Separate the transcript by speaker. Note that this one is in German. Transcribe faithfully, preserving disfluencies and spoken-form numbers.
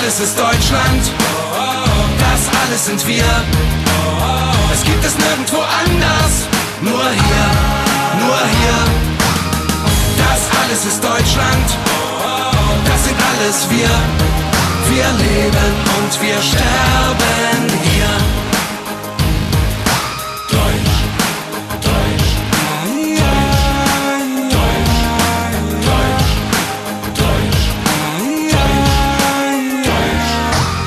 Speaker 1: alles ist Deutschland, das alles sind wir. Es gibt es nirgendwo anders, nur hier, nur hier. Das alles ist Deutschland, das sind alles wir. Wir leben und wir sterben hier.